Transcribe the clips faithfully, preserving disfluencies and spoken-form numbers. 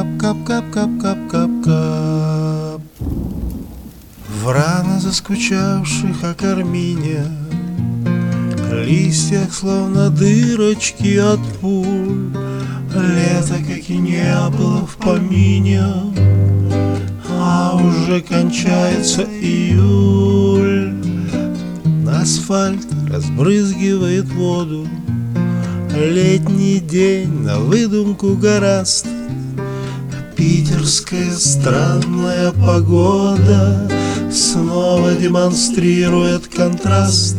Кап-кап-кап-кап-кап-кап-кап. В рано заскучавших окармине листьях словно дырочки от пуль. Лето, как и не было в помине, а уже кончается июль. Асфальт разбрызгивает воду, летний день на выдумку гораст. Питерская странная погода снова демонстрирует контраст.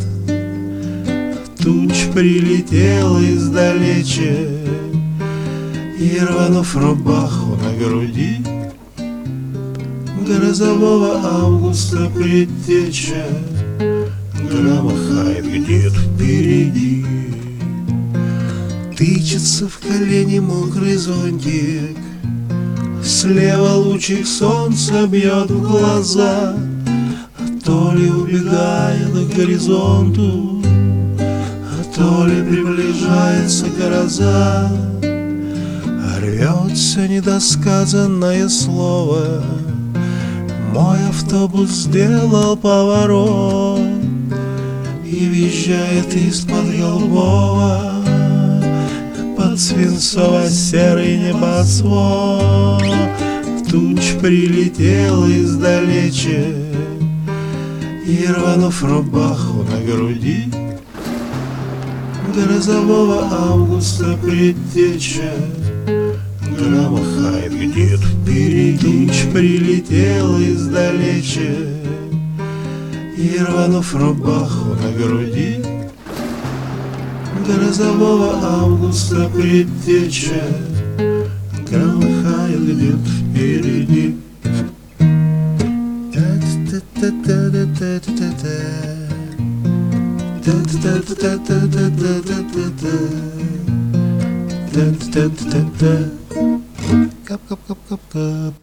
Туч прилетела издалече, и, рванув рубаху на груди, грозового августа предтеча громыхает где-то впереди. Тычется в колени мокрый зонтик, слева лучик солнца бьет в глаза. То ли убегает к горизонту, то ли приближается гроза. Рвется недосказанное слово: мой автобус сделал поворот, и въезжает из-под голубого под свинцово-серый небосвод. Туч прилетел издалече, и, рванув рубаху на груди, грозового августа предтеча громыхает где-то впереди. Туч прилетел издалече, и, рванув рубаху на груди, грозового августа предтеча громыхает где-то впереди. Кап-кап-кап-кап-кап.